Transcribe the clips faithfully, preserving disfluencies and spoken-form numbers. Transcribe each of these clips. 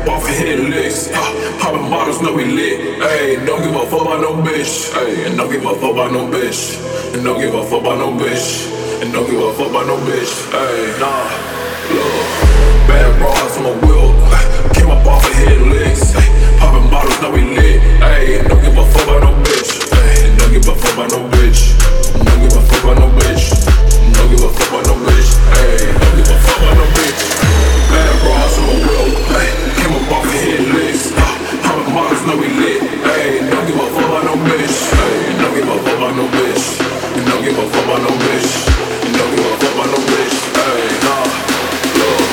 up off and hit licks. Uh, popping bottles, know we lit. Ayy, don't give a fuck about no bitch. Ayy, and don't give a fuck about no bitch. And don't give a fuck about no bitch. And don't give a fuck about no bitch. Ayy, nah, look. Bad bras on my wheel. Came up off and hit licks. Ay, popping bottles, know we lit. Ayy, and don't give a fuck about no bitch. Ayy, and don't give a fuck about no bitch. And don't give a fuck about no bitch. And don't give a fuck about no bitch. Ayy, don't give a fuck about no bitch. Bad bras on my wheel. Ay, came up off and hit licks. Uh, popping bottles, know we lit. Ayy, don't give a fuck about no bitch. Ayy, and don't give a fuck about no bitch. And don't give a fuck about no bitch. And don't give a fuck about no bitch. Ayy, nah, look.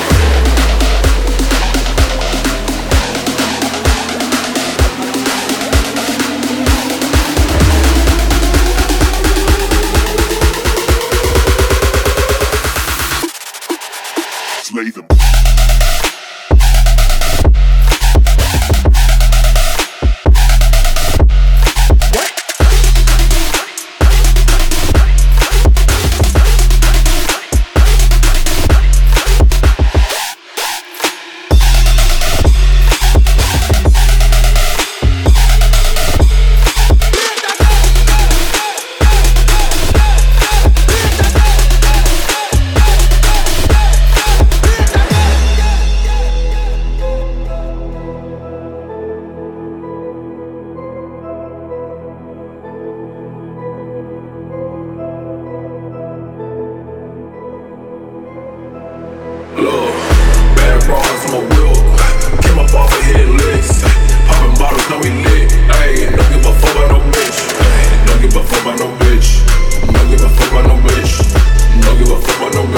Slay them. Look, bad bras on my wheel. Came up off and hit licks. Popping bottles, know we lit. Ayy, and don't give a fuck about no bitch. Ayy, and don't give a fuck about no bitch. And don't give a fuck about no bitch. And don't give a fuck about no